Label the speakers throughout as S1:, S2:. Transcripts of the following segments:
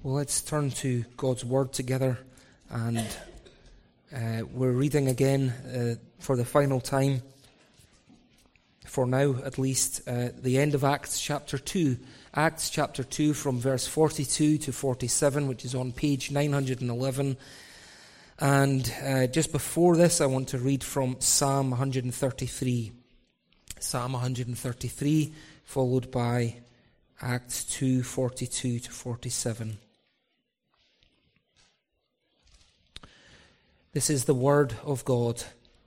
S1: Well, let's turn to God's Word together, and we're reading again for the final time, for now at least, the end of Acts chapter 2. Acts chapter 2 from verse 42 to 47, which is on page 911. And just before this, I want to read from Psalm 133. Psalm 133, followed by Acts 2, 42 to 47. This is the word of God.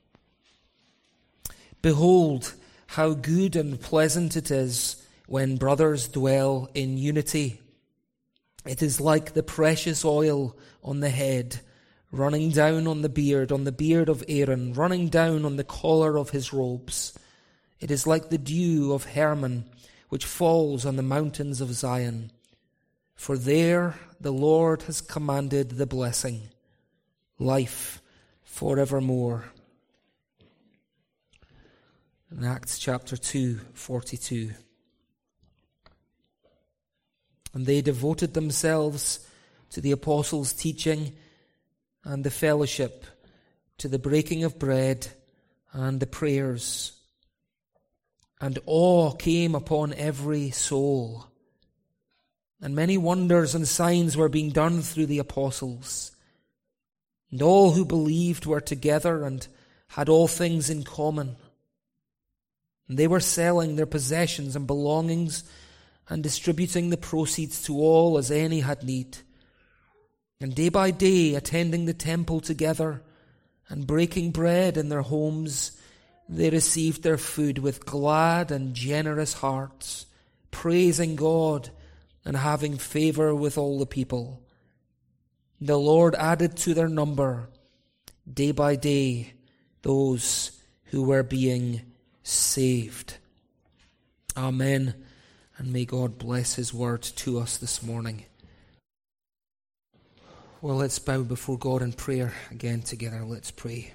S1: Behold, how good and pleasant it is when brothers dwell in unity. It is like the precious oil on the head, running down on the beard of Aaron, running down on the collar of his robes. It is like the dew of Hermon, which falls on the mountains of Zion. For there the Lord has commanded the blessing, life forevermore. In Acts chapter 2, 42. And they devoted themselves to the apostles' teaching and the fellowship, to the breaking of bread and the prayers. And awe came upon every soul. And many wonders and signs were being done through the apostles. And all who believed were together and had all things in common. And they were selling their possessions and belongings and distributing the proceeds to all as any had need. And day by day, attending the temple together and breaking bread in their homes, they received their food with glad and generous hearts, praising God and having favor with all the people. The Lord added to their number, day by day, those who were being saved. Amen. And may God bless His word to us this morning. Well, let's bow before God in prayer again together. Let's pray.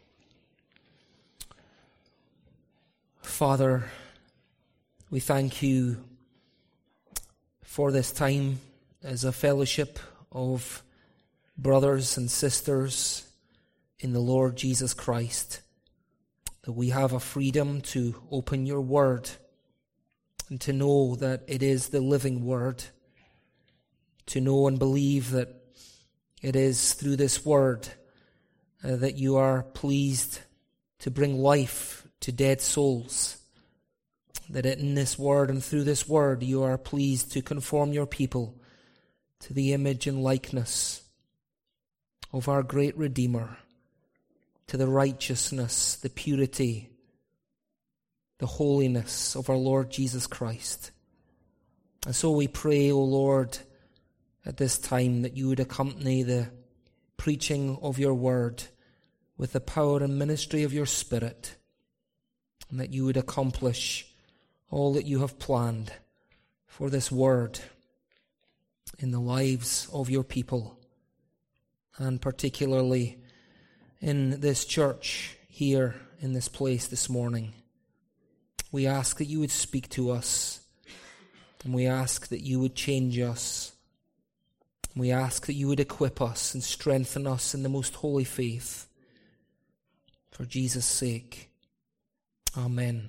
S1: Father, we thank You for this time as a fellowship of brothers and sisters in the Lord Jesus Christ, that we have a freedom to open Your word and to know that it is the living word, to know and believe that it is through this word that You are pleased to bring life to dead souls, that in this word and through this word You are pleased to conform Your people to the image and likeness of our great Redeemer, to the righteousness, the purity, the holiness of our Lord Jesus Christ. And so we pray, O Lord, at this time that You would accompany the preaching of Your word with the power and ministry of Your Spirit, and that You would accomplish all that You have planned for this word in the lives of Your people, and particularly in this church here in this place this morning. We ask that You would speak to us, and we ask that You would change us. We ask that You would equip us and strengthen us in the most holy faith. For Jesus' sake. Amen.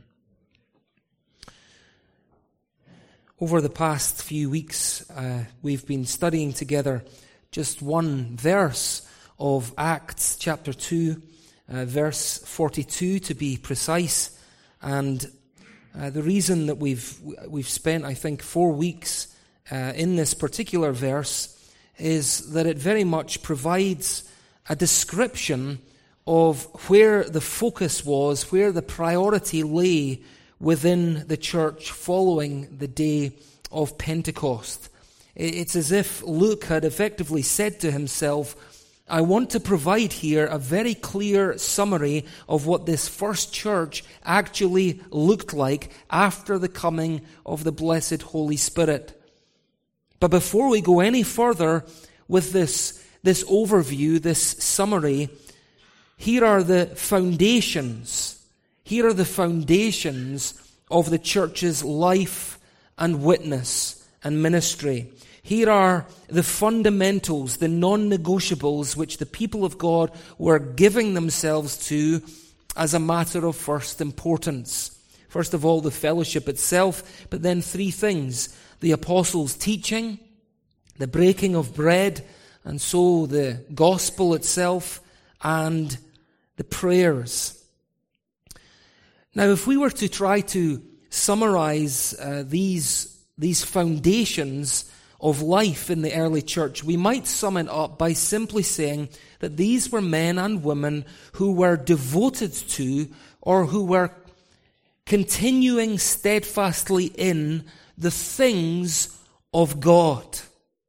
S1: Over the past few weeks, we've been studying together just one verse of Acts chapter 2, verse 42 to be precise. And the reason that we've spent, I think, 4 weeks in this particular verse is that it very much provides a description of where the focus was, where the priority lay within the church following the day of Pentecost. It's as if Luke had effectively said to himself, I want to provide here a very clear summary of what this first church actually looked like after the coming of the blessed Holy Spirit. But before we go any further with this overview, this summary, here are the foundations. Here are the foundations of the church's life and witness and ministry. Here are the fundamentals, the non-negotiables, which the people of God were giving themselves to as a matter of first importance. First of all, the fellowship itself, but then three things: the apostles' teaching, the breaking of bread, and so the gospel itself, and the prayers. Now, if we were to try to summarize these foundations of life in the early church, we might sum it up by simply saying that these were men and women who were devoted to, or who were continuing steadfastly in, the things of God.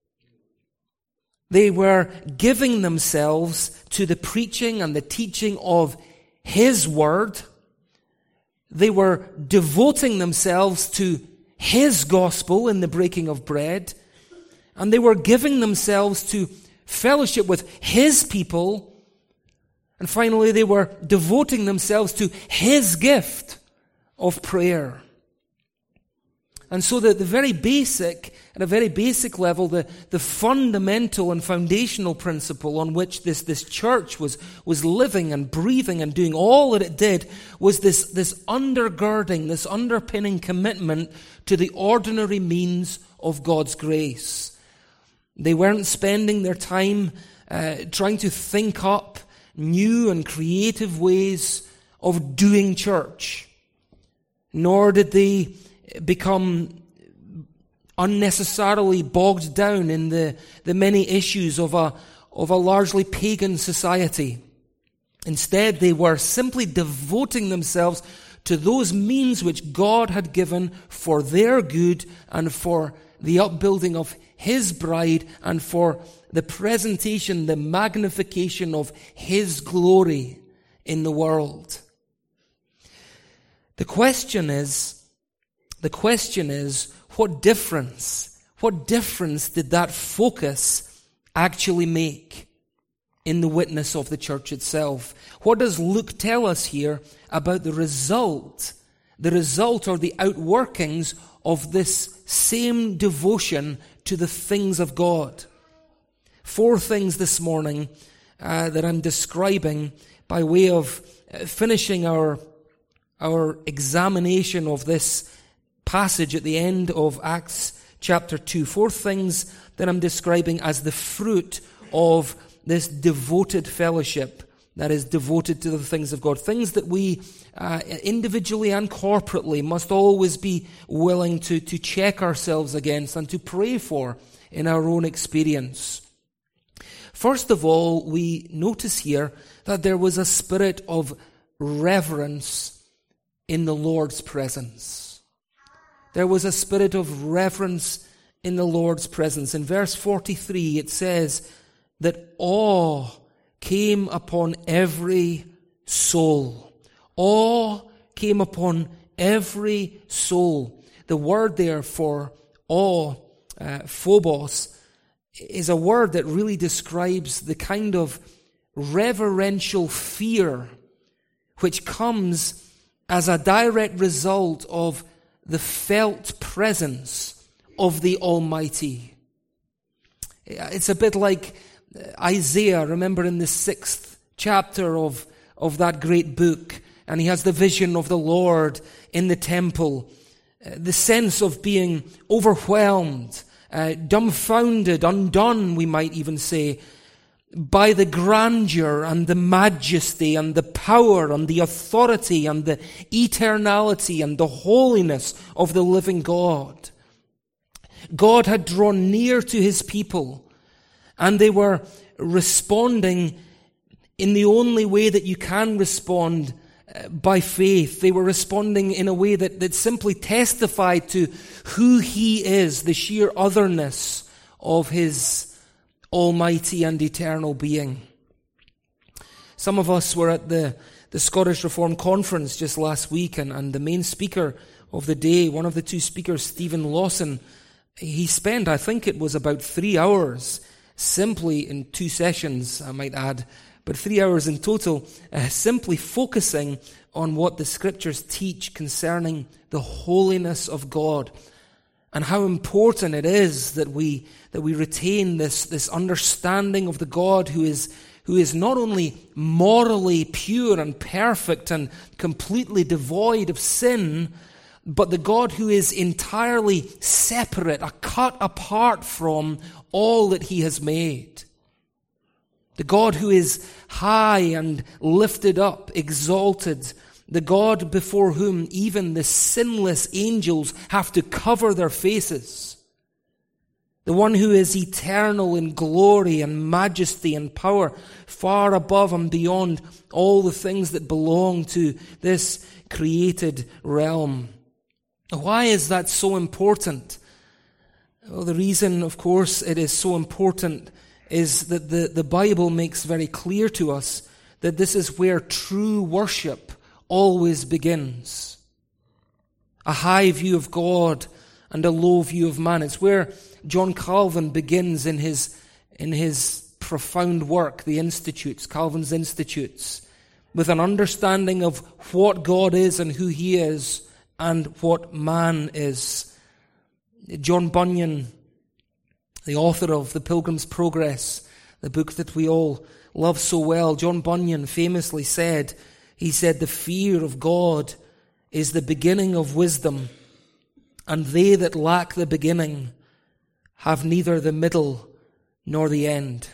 S1: They were giving themselves to the preaching and the teaching of His Word. They were devoting themselves to His gospel in the breaking of bread. And they were giving themselves to fellowship with His people. And finally, they were devoting themselves to His gift of prayer. And so at a very basic level, the fundamental and foundational principle on which this church was living and breathing and doing all that it did was this undergirding, this underpinning commitment to the ordinary means of God's grace. They weren't spending their time trying to think up new and creative ways of doing church, nor did they become unnecessarily bogged down in the many issues of a largely pagan society. Instead, they were simply devoting themselves to those means which God had given for their good and for the upbuilding of His bride and for the presentation, the magnification of His glory in the world. The question is, what difference did that focus actually make in the witness of the church itself? What does Luke tell us here about the result or the outworkings of this same devotion to the things of God? 4 things this morning that I'm describing by way of finishing our examination of this passage at the end of Acts chapter 2. 4 things that I'm describing as the fruit of this devoted fellowship that is devoted to the things of God. Things that we individually and corporately must always be willing to check ourselves against and to pray for in our own experience. First of all, we notice here that there was a spirit of reverence in the Lord's presence. There was a spirit of reverence in the Lord's presence. In verse 43, it says that awe came upon every soul. Awe came upon every soul. The word there for awe, phobos, is a word that really describes the kind of reverential fear which comes as a direct result of the felt presence of the Almighty. It's a bit like Isaiah, remember in the 6th chapter of that great book, and he has the vision of the Lord in the temple, the sense of being overwhelmed, dumbfounded, undone, we might even say, by the grandeur and the majesty and the power and the authority and the eternality and the holiness of the living God. God had drawn near to His people, and they were responding in the only way that you can respond by faith. They were responding in a way that simply testified to who He is, the sheer otherness of His almighty and eternal being. Some of us were at the Scottish Reformed Conference just last week, and the main speaker of the day, one of the 2 speakers, Stephen Lawson, he spent, I think it was about 3 hours, simply in 2 sessions, I might add, but 3 hours in total, simply focusing on what the Scriptures teach concerning the holiness of God. and how important it is that we retain this understanding of the God who is not only morally pure and perfect and completely devoid of sin, but the God who is entirely separate, cut apart from all that he has made. The God who is high and lifted up, exalted. The God before whom even the sinless angels have to cover their faces. The one who is eternal in glory and majesty and power, far above and beyond all the things that belong to this created realm. Why is that so important? Well, the reason, of course, it is so important is that the Bible makes very clear to us that this is where true worship always begins. A high view of God and a low view of man. It's where John Calvin begins in his profound work, the Institutes, Calvin's Institutes, with an understanding of what God is and who he is and what man is. John Bunyan, the author of The Pilgrim's Progress, the book that we all love so well, John Bunyan famously said, the fear of God is the beginning of wisdom, and they that lack the beginning have neither the middle nor the end.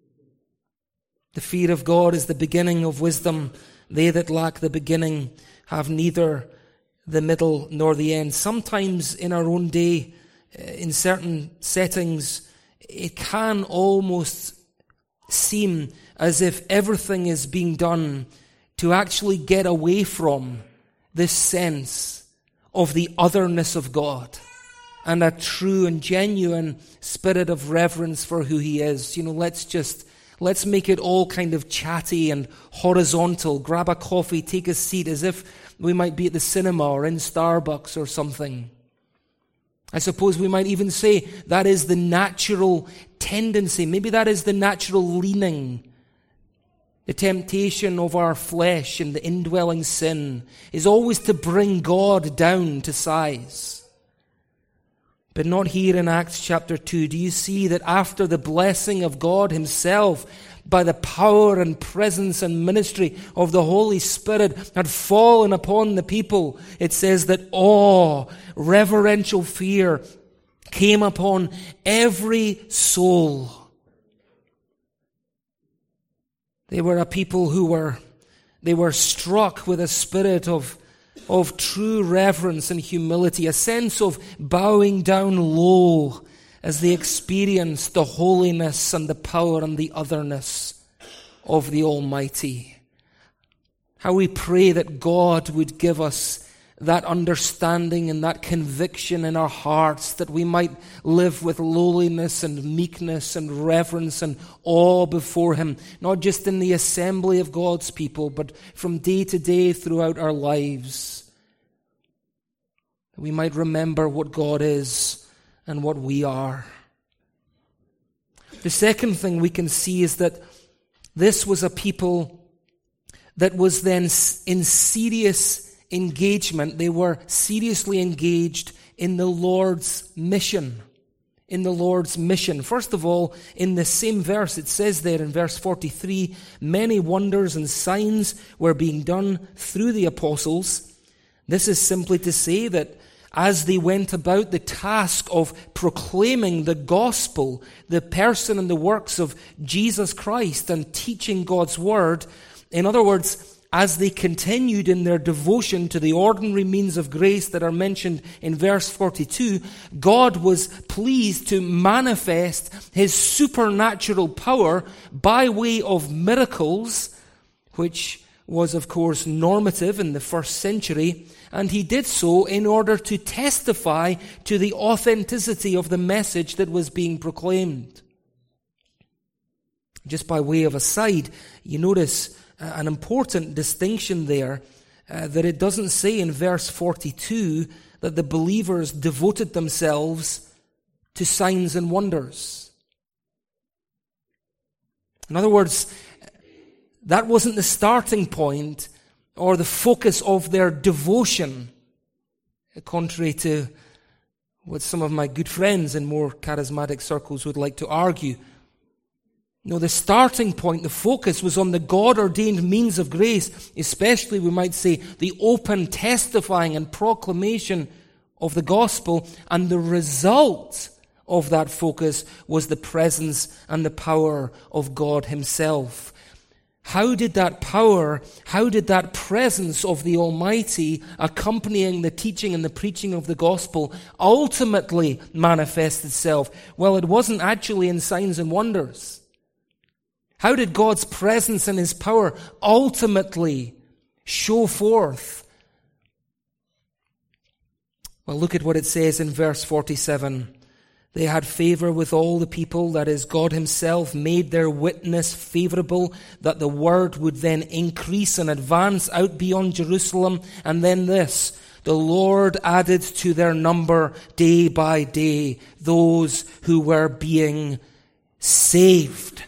S1: The fear of God is the beginning of wisdom. They that lack the beginning have neither the middle nor the end. Sometimes in our own day, in certain settings, it can almost seem as if everything is being done to actually get away from this sense of the otherness of God and a true and genuine spirit of reverence for who he is. Let's make it all kind of chatty and horizontal. Grab a coffee, take a seat as if we might be at the cinema or in Starbucks or something. I suppose we might even say that is the natural tendency. Maybe that is the natural leaning. The temptation of our flesh and the indwelling sin is always to bring God down to size. But not here in Acts chapter 2. Do you see that after the blessing of God himself, by the power and presence and ministry of the Holy Spirit had fallen upon the people, it says that awe, reverential fear came upon every soul. They were a people who were struck with a spirit of true reverence and humility, a sense of bowing down low as they experienced the holiness and the power and the otherness of the Almighty. How we pray that God would give us that understanding and that conviction in our hearts, that we might live with lowliness and meekness and reverence and awe before him, not just in the assembly of God's people, but from day to day throughout our lives. That we might remember what God is and what we are. The second thing we can see is that this was a people that was then in serious engagement. They were seriously engaged in the Lord's mission. In the Lord's mission. First of all, in the same verse, it says there in verse 43, many wonders and signs were being done through the apostles. This is simply to say that as they went about the task of proclaiming the gospel, the person and the works of Jesus Christ, and teaching God's word, in other words, as they continued in their devotion to the ordinary means of grace that are mentioned in verse 42, God was pleased to manifest his supernatural power by way of miracles, which was, of course, normative in the first century, and he did so in order to testify to the authenticity of the message that was being proclaimed. Just by way of aside, you notice an important distinction there, that it doesn't say in verse 42 that the believers devoted themselves to signs and wonders. In other words, that wasn't the starting point or the focus of their devotion, contrary to what some of my good friends in more charismatic circles would like to argue. No, the starting point, the focus was on the God-ordained means of grace, especially, we might say, the open testifying and proclamation of the gospel, and the result of that focus was the presence and the power of God himself. How did that power, how did that presence of the Almighty accompanying the teaching and the preaching of the gospel ultimately manifest itself? Well, it wasn't actually in signs and wonders. How did God's presence and his power ultimately show forth? Well, look at what it says in verse 47. They had favor with all the people, that is, God himself made their witness favorable, that the word would then increase and advance out beyond Jerusalem. And then this, the Lord added to their number day by day those who were being saved.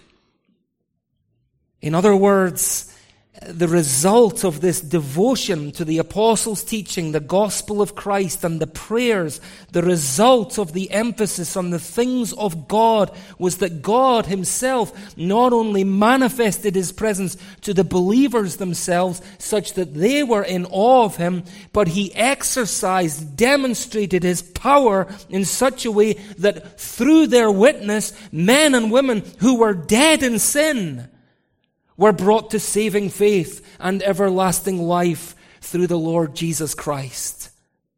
S1: In other words, the result of this devotion to the apostles' teaching, the gospel of Christ and the prayers, the result of the emphasis on the things of God was that God himself not only manifested his presence to the believers themselves such that they were in awe of him, but he demonstrated his power in such a way that through their witness, men and women who were dead in sin were brought to saving faith and everlasting life through the Lord Jesus Christ.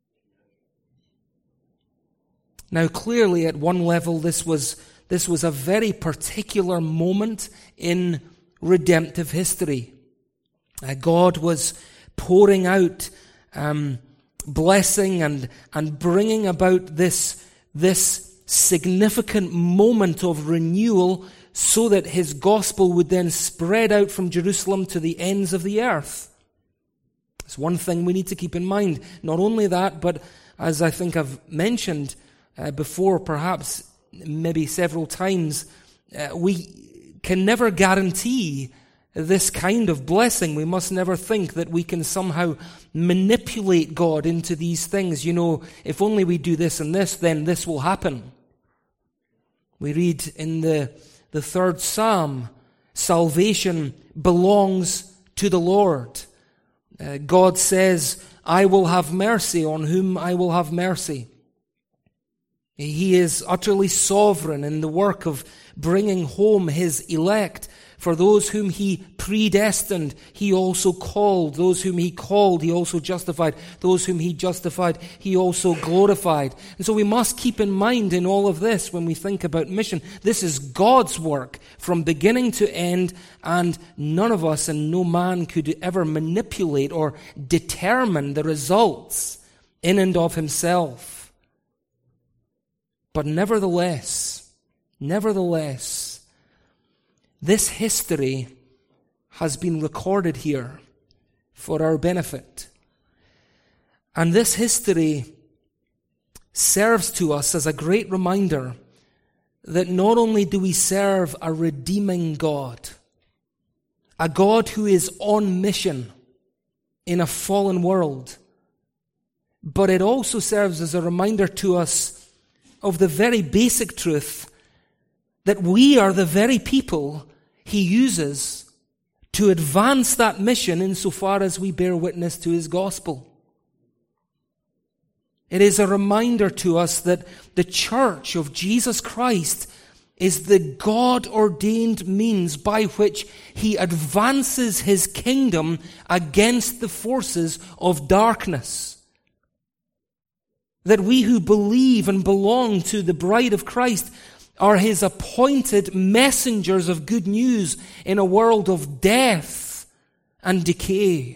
S1: Now, clearly, at one level, this was a very particular moment in redemptive history. God was pouring out blessing and bringing about this significant moment of renewal, so that his gospel would then spread out from Jerusalem to the ends of the earth. It's one thing we need to keep in mind. Not only that, but as I think I've mentioned before, perhaps maybe several times, we can never guarantee this kind of blessing. We must never think that we can somehow manipulate God into these things. You know, if only we do this and this, then this will happen. We read in the third Psalm, salvation belongs to the Lord. God says, I will have mercy on whom I will have mercy. He is utterly sovereign in the work of bringing home his elect. For those whom he predestined, he also called. Those whom he called, he also justified. Those whom he justified, he also glorified. And so we must keep in mind in all of this when we think about mission, this is God's work from beginning to end, and none of us and no man could ever manipulate or determine the results in and of himself. But nevertheless, this history has been recorded here for our benefit. And this history serves to us as a great reminder that not only do we serve a redeeming God, a God who is on mission in a fallen world, but it also serves as a reminder to us of the very basic truth that we are the very people he uses to advance that mission insofar as we bear witness to his gospel. It is a reminder to us that the church of Jesus Christ is the God-ordained means by which he advances his kingdom against the forces of darkness. That we who believe and belong to the bride of Christ are his appointed messengers of good news in a world of death and decay.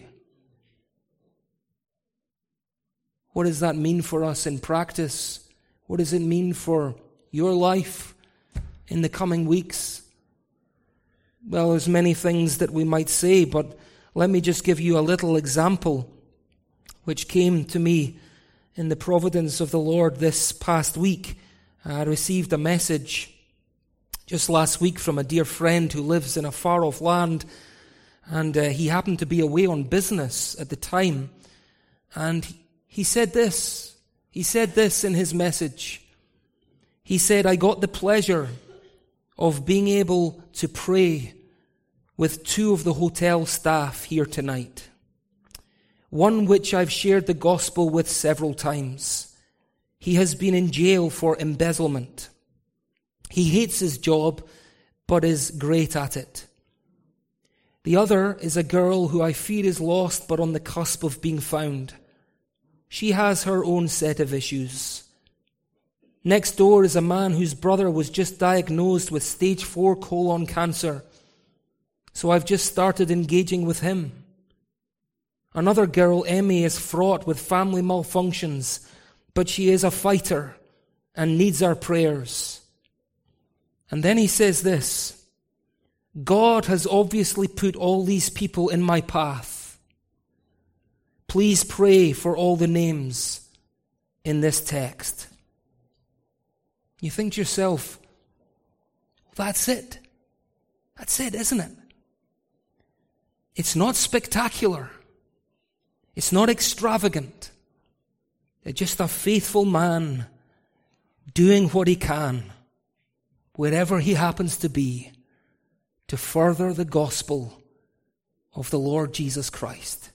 S1: What does that mean for us in practice? What does it mean for your life in the coming weeks? Well, there's many things that we might say, but let me just give you a little example which came to me in the providence of the Lord this past week. I received a message just last week from a dear friend who lives in a far-off land, and he happened to be away on business at the time. And he said this. He said this in his message. He said, I got the pleasure of being able to pray with two of the hotel staff here tonight. One which I've shared the gospel with several times. He has been in jail for embezzlement. He hates his job, but is great at it. The other is a girl who I fear is lost, but on the cusp of being found. She has her own set of issues. Next door is a man whose brother was just diagnosed with stage 4 colon cancer. So I've just started engaging with him. Another girl, Emmy, is fraught with family malfunctions, but she is a fighter and needs our prayers. And then he says this, God has obviously put all these people in my path. Please pray for all the names in this text. You think to yourself, that's it. That's it, isn't it? It's not spectacular. It's not extravagant. It's just a faithful man doing what he can, wherever he happens to be, to further the gospel of the Lord Jesus Christ.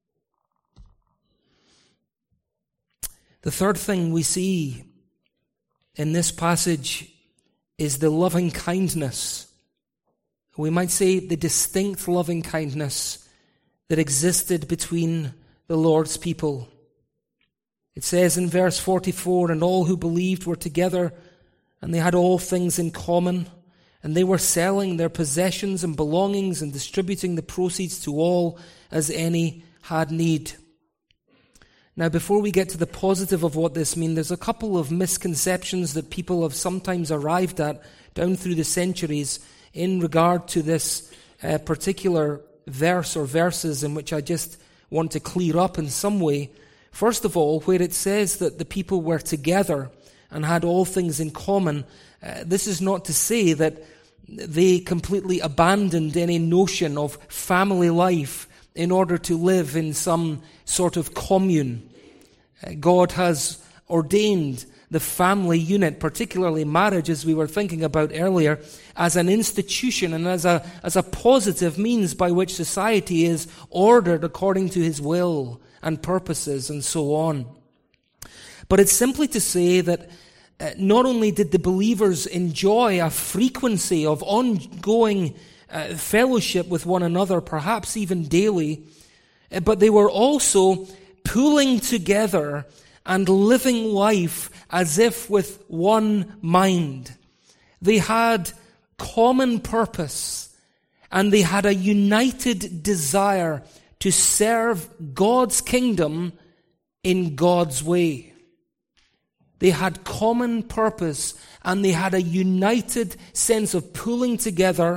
S1: The third thing we see in this passage is the loving kindness. We might say the distinct loving kindness that existed between the Lord's people. It says in verse 44, and all who believed were together, and they had all things in common, and they were selling their possessions and belongings and distributing the proceeds to all as any had need. Now, before we get to the positive of what this means, there's a couple of misconceptions that people have sometimes arrived at down through the centuries in regard to this particular verse or verses, in which I just want to clear up in some way. First of all, where it says that the people were together and had all things in common, this is not to say that they completely abandoned any notion of family life in order to live in some sort of commune. God has ordained the family unit, particularly marriage, as we were thinking about earlier, as an institution and as a positive means by which society is ordered according to his will and purposes and so on. But it's simply to say that not only did the believers enjoy a frequency of ongoing fellowship with one another, perhaps even daily, but they were also pulling together and living life as if with one mind. They had common purpose, and they had a united desire to serve God's kingdom in God's way. They had common purpose, and they had a united sense of pulling together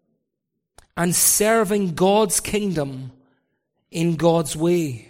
S1: and serving God's kingdom in God's way.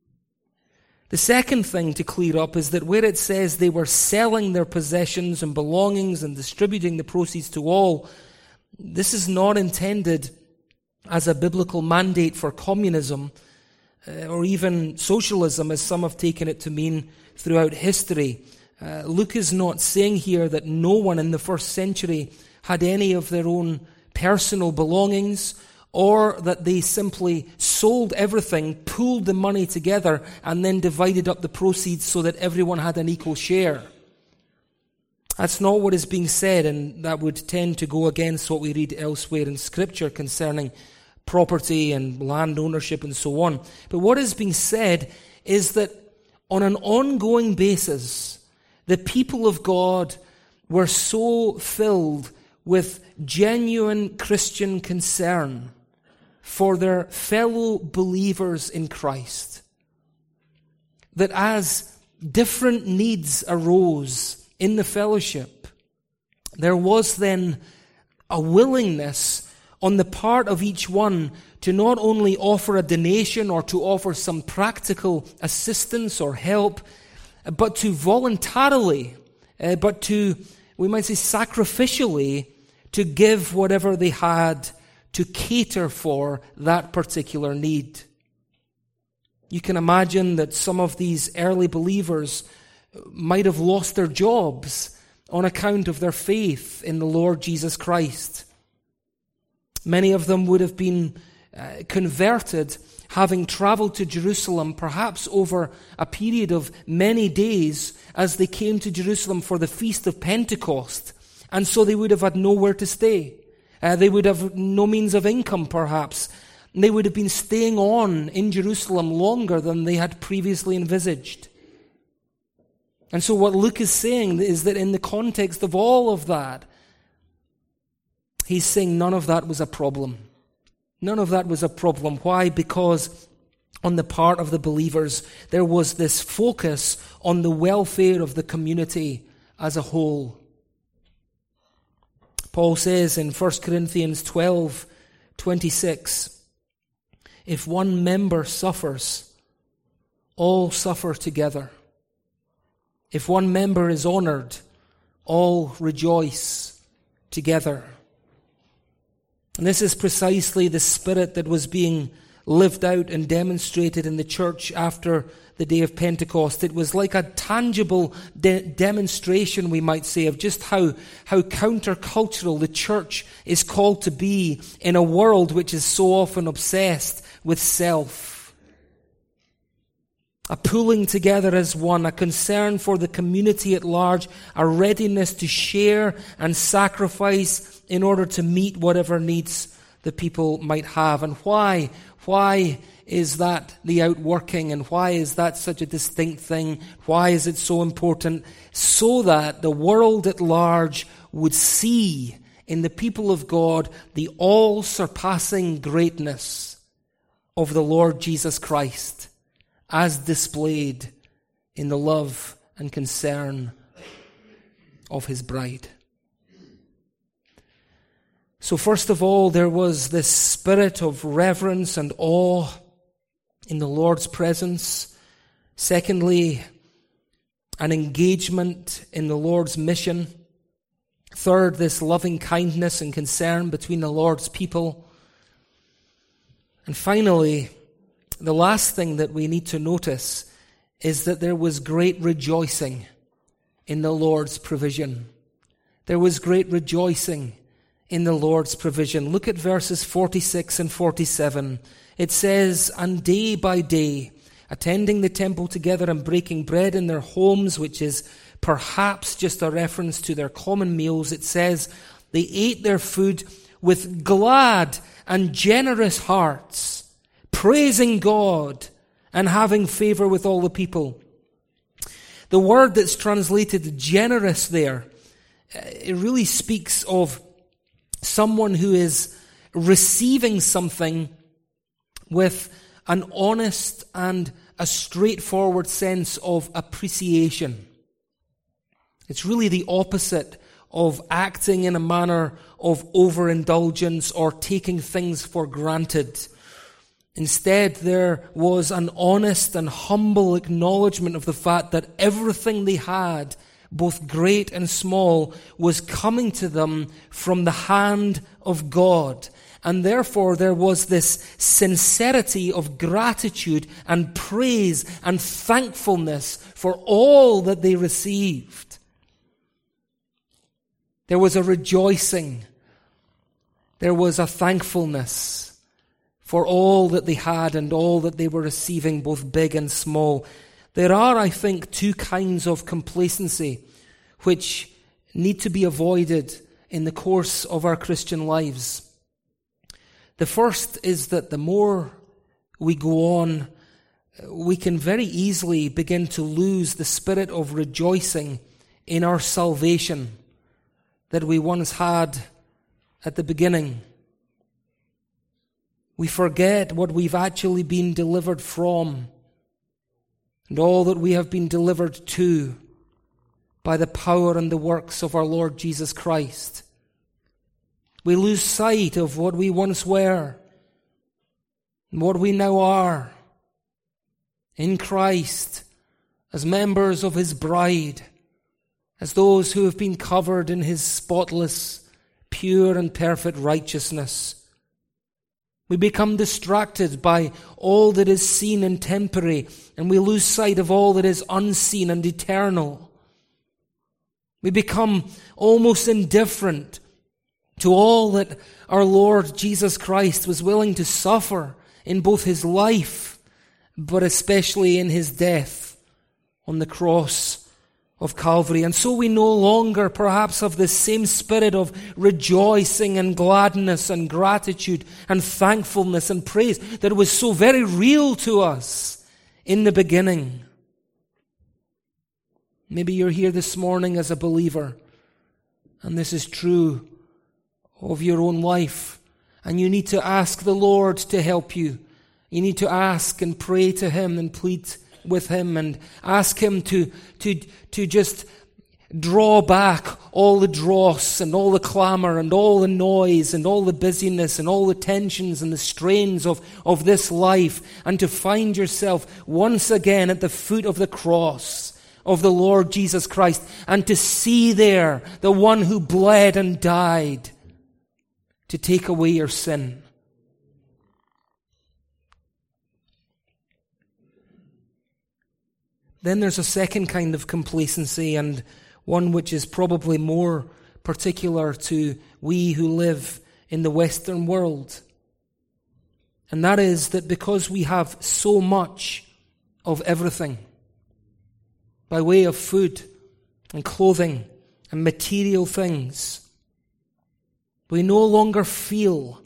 S1: The second thing to clear up is that where it says they were selling their possessions and belongings and distributing the proceeds to all, this is not intended as a biblical mandate for communism or even socialism, as some have taken it to mean throughout history. Luke is not saying here that no one in the first century had any of their own personal belongings, or that they simply sold everything, pooled the money together, and then divided up the proceeds so that everyone had an equal share. That's not what is being said, and that would tend to go against what we read elsewhere in Scripture concerning property and land ownership and so on. But what is being said is that on an ongoing basis, the people of God were so filled with genuine Christian concern for their fellow believers in Christ, that as different needs arose in the fellowship, there was then a willingness on the part of each one to not only offer a donation or to offer some practical assistance or help, but to voluntarily, but to, we might say, sacrificially, to give whatever they had to cater for that particular need. You can imagine that some of these early believers might have lost their jobs on account of their faith in the Lord Jesus Christ. Many of them would have been converted, having traveled to Jerusalem, perhaps over a period of many days as they came to Jerusalem for the Feast of Pentecost. And so they would have had nowhere to stay. They would have no means of income, perhaps. And they would have been staying on in Jerusalem longer than they had previously envisaged. And so what Luke is saying is that in the context of all of that, he's saying none of that was a problem. None of that was a problem. Why? Because on the part of the believers, there was this focus on the welfare of the community as a whole. Paul says in 1 Corinthians 12:26, if one member suffers, all suffer together. If one member is honored, all rejoice together. And this is precisely the spirit that was being lived out and demonstrated in the church after the day of Pentecost. It was like a tangible demonstration, we might say, of just how countercultural the church is called to be in a world which is so often obsessed with self. A pulling together as one, a concern for the community at large, a readiness to share and sacrifice in order to meet whatever needs the people might have. And why? Why is that the outworking, and why is that such a distinct thing? Why is it so important? So that the world at large would see in the people of God the all-surpassing greatness of the Lord Jesus Christ, as displayed in the love and concern of his bride. So first of all, there was this spirit of reverence and awe in the Lord's presence. Secondly, an engagement in the Lord's mission. Third, this loving kindness and concern between the Lord's people. And finally, the last thing that we need to notice is that there was great rejoicing in the Lord's provision. There was great rejoicing in the Lord's provision. Look at verses 46 and 47. It says, and day by day, attending the temple together and breaking bread in their homes, which is perhaps just a reference to their common meals, it says, they ate their food with glad and generous hearts, praising God and having favor with all the people. The word that's translated generous there, it really speaks of someone who is receiving something with an honest and a straightforward sense of appreciation. It's really the opposite of acting in a manner of overindulgence or taking things for granted. Instead, there was an honest and humble acknowledgement of the fact that everything they had, both great and small, was coming to them from the hand of God. And therefore, there was this sincerity of gratitude and praise and thankfulness for all that they received. There was a rejoicing. There was a thankfulness for all that they had and all that they were receiving, both big and small. There are, I think, two kinds of complacency which need to be avoided in the course of our Christian lives. The first is that the more we go on, we can very easily begin to lose the spirit of rejoicing in our salvation that we once had at the beginning. We forget what we've actually been delivered from and all that we have been delivered to by the power and the works of our Lord Jesus Christ. We lose sight of what we once were and what we now are in Christ as members of his bride, as those who have been covered in his spotless, pure and perfect righteousness. We become distracted by all that is seen and temporary, and we lose sight of all that is unseen and eternal. We become almost indifferent to all that our Lord Jesus Christ was willing to suffer in both his life, but especially in his death on the cross of Calvary. And so we no longer perhaps have the same spirit of rejoicing and gladness and gratitude and thankfulness and praise that was so very real to us in the beginning. Maybe you're here this morning as a believer, and this is true of your own life, and you need to ask the Lord to help you. You need to ask and pray to him and plead with him and ask him to just draw back all the dross and all the clamor and all the noise and all the busyness and all the tensions and the strains of this life, and to find yourself once again at the foot of the cross of the Lord Jesus Christ, and to see there the one who bled and died to take away your sin. Then there's a second kind of complacency, and one which is probably more particular to we who live in the Western world. And that is that because we have so much of everything, by way of food and clothing and material things, we no longer feel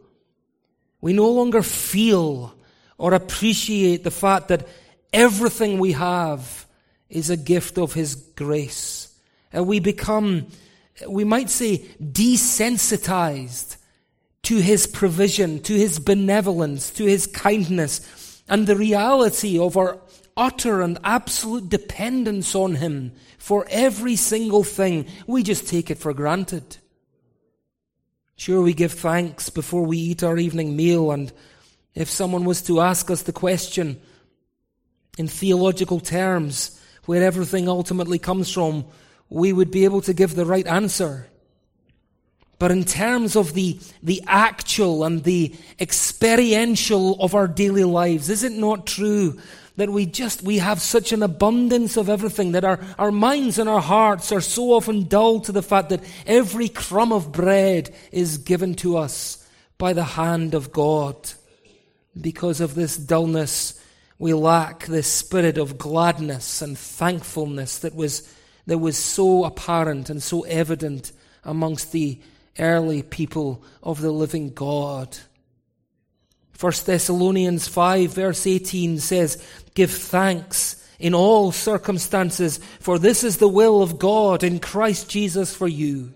S1: or appreciate the fact that everything we have is a gift of his grace. And we become, we might say, desensitized to his provision, to his benevolence, to his kindness, and the reality of our utter and absolute dependence on him for every single thing. We just take it for granted. Sure, we give thanks before we eat our evening meal, and if someone was to ask us the question in theological terms, where everything ultimately comes from, we would be able to give the right answer. But in terms of the actual and the experiential of our daily lives, is it not true that we have such an abundance of everything, that our minds and our hearts are so often dulled to the fact that every crumb of bread is given to us by the hand of God? Because of this dullness, we lack this spirit of gladness and thankfulness that was so apparent and so evident amongst the early people of the living God. 1 Thessalonians 5 verse 18 says, "Give thanks in all circumstances, for this is the will of God in Christ Jesus for you."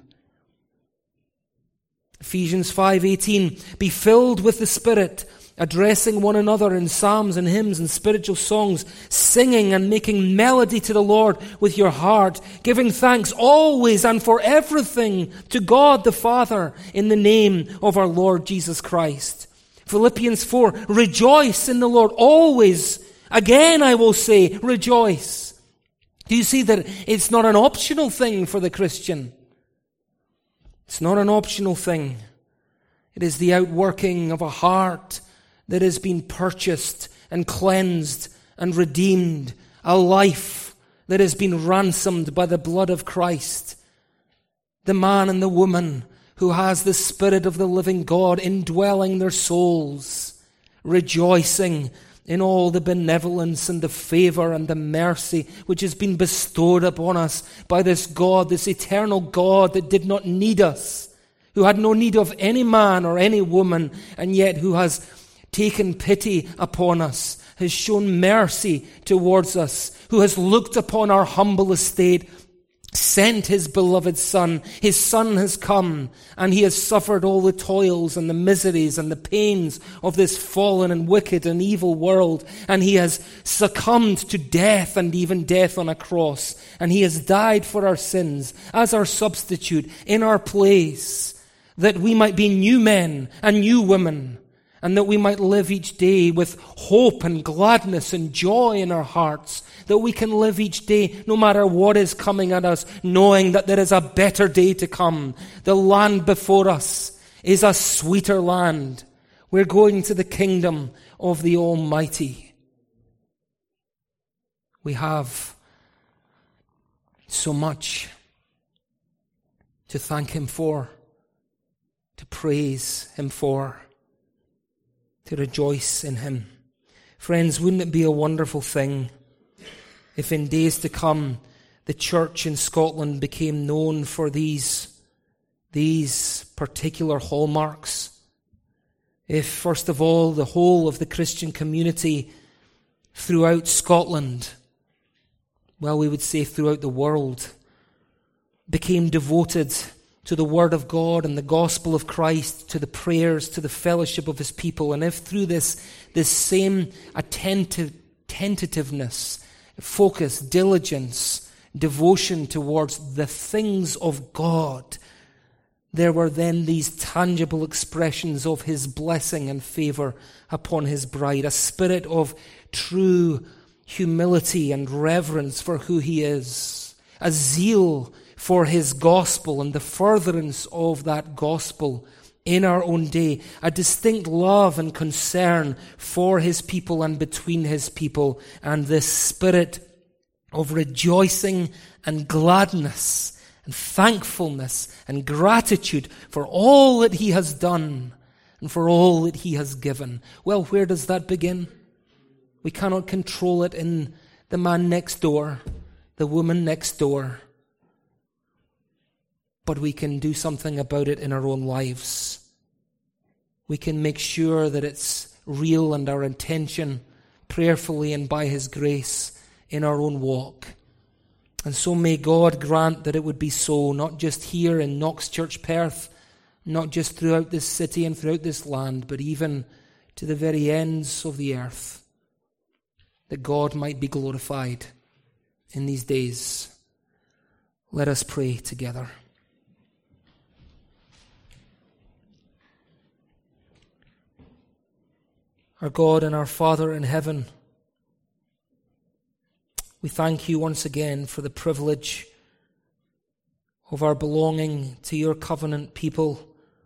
S1: Ephesians 5:18, "Be filled with the Spirit, addressing one another in psalms and hymns and spiritual songs, singing and making melody to the Lord with your heart, giving thanks always and for everything to God the Father in the name of our Lord Jesus Christ." Philippians 4, "Rejoice in the Lord always. Again I will say, rejoice." Do you see that it's not an optional thing for the Christian? It's not an optional thing. It is the outworking of a heart that has been purchased and cleansed and redeemed, a life that has been ransomed by the blood of Christ. The man and the woman who has the Spirit of the living God indwelling their souls, rejoicing in all the benevolence and the favor and the mercy which has been bestowed upon us by this God, this eternal God that did not need us, who had no need of any man or any woman, and yet who has taken pity upon us, has shown mercy towards us, who has looked upon our humble estate, sent his beloved Son. His Son has come, and he has suffered all the toils and the miseries and the pains of this fallen and wicked and evil world, and he has succumbed to death, and even death on a cross, and he has died for our sins as our substitute in our place, that we might be new men and new women, and that we might live each day with hope and gladness and joy in our hearts, that we can live each day, no matter what is coming at us, knowing that there is a better day to come. The land before us is a sweeter land, We're going to the kingdom of the Almighty. We have so much to thank Him for, to praise Him for, to rejoice in Him. Friends, wouldn't it be a wonderful thing if in days to come the church in Scotland became known for these particular hallmarks? If, first of all, the whole of the Christian community throughout Scotland, well, we would say throughout the world, became devoted to the Word of God and the gospel of Christ, to the prayers, to the fellowship of His people, and if through this same attentiveness, focus, diligence, devotion towards the things of God, there were then these tangible expressions of His blessing and favor upon His bride, a spirit of true humility and reverence for who He is, a zeal for His gospel and the furtherance of that gospel in our own day, a distinct love and concern for His people and between His people, and this spirit of rejoicing and gladness and thankfulness and gratitude for all that He has done and for all that He has given. Well, where does that begin? We cannot control it in the man next door, the woman next door, but we can do something about it in our own lives. We can make sure that it's real and our intention, prayerfully and by His grace, in our own walk. And so may God grant that it would be so, not just here in Knox Church, Perth, not just throughout this city and throughout this land, but even to the very ends of the earth, that God might be glorified in these days. Let us pray together. Our God and our Father in heaven, we thank You once again for the privilege of our belonging to Your covenant people.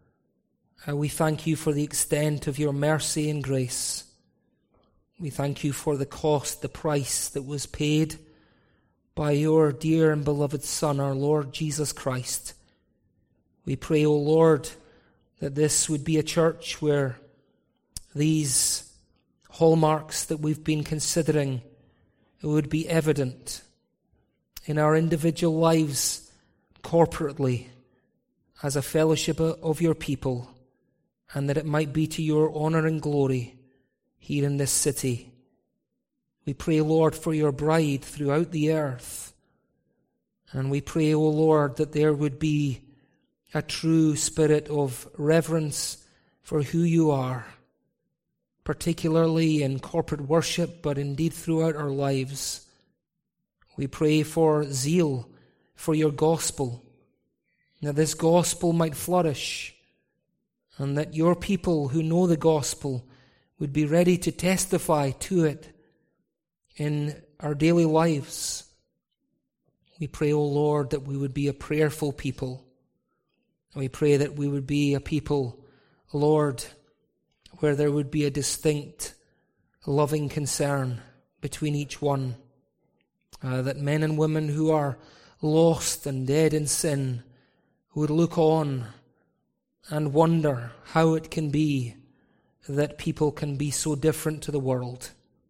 S1: We thank You for the extent of Your mercy and grace. We thank You for the cost, the price that was paid by Your dear and beloved Son, our Lord Jesus Christ. We pray, O Lord, that this would be a church where these hallmarks that we've been considering would be evident in our individual lives, corporately, as a fellowship of Your people, and that it might be to Your honor and glory here in this city. We pray, Lord, for Your bride throughout the earth, and we pray, O Lord, that there would be a true spirit of reverence for who You are, particularly in corporate worship, but indeed throughout our lives. We pray for zeal for Your gospel, that this gospel might flourish, and that Your people who know the gospel would be ready to testify to it in our daily lives. We pray, O Lord, that we would be a prayerful people. We pray that we would be a people, Lord, where there would be a distinct, loving concern between each one, that men and women who are lost and dead in sin would look on and wonder how it can be that people can be so different to the world.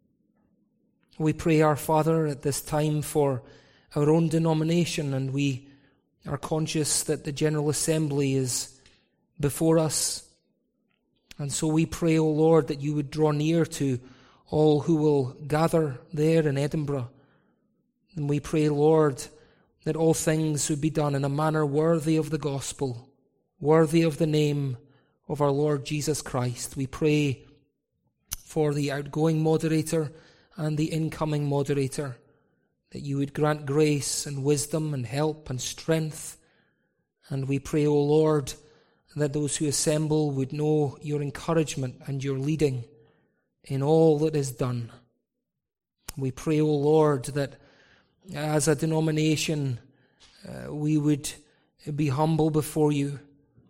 S1: We pray, our Father, at this time for our own denomination, and we are conscious that the General Assembly is before us. And so we pray, O Lord, that You would draw near to all who will gather there in Edinburgh. And we pray, Lord, that all things would be done in a manner worthy of the gospel, worthy of the name of our Lord Jesus Christ. We pray for the outgoing moderator and the incoming moderator, that You would grant grace and wisdom and help and strength. And we pray, O Lord, that those who assemble would know Your encouragement and Your leading in all that is done. We pray, O Lord, that as a denomination we would be humble before You,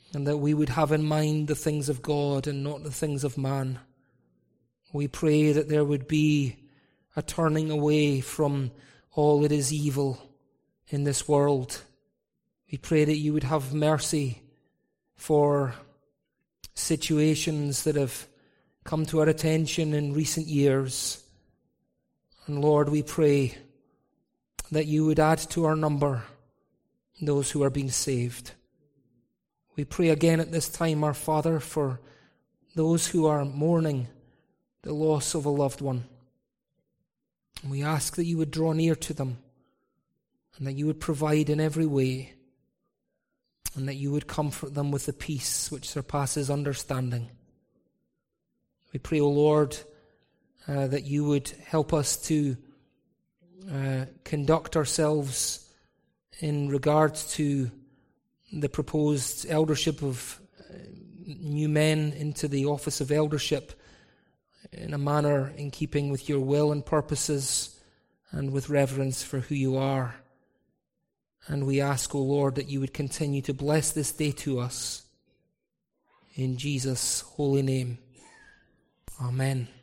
S1: and that we would have in mind the things of God and not the things of man. We pray that there would be a turning away from all that is evil in this world. We pray that you would have mercy for situations that have come to our attention in recent years. And Lord, we pray that you would add to our number those who are being saved. We pray again at this time, our Father, for those who are mourning the loss of a loved one. And we ask that you would draw near to them, and that you would provide in every way, and that you would comfort them with the peace which surpasses understanding. We pray, O Lord, that you would help us to conduct ourselves in regards to the proposed eldership of new men into the office of eldership in a manner in keeping with your will and purposes and with reverence for who you are. And we ask, O Lord, that you would continue to bless this day to us. In Jesus' holy name. Amen.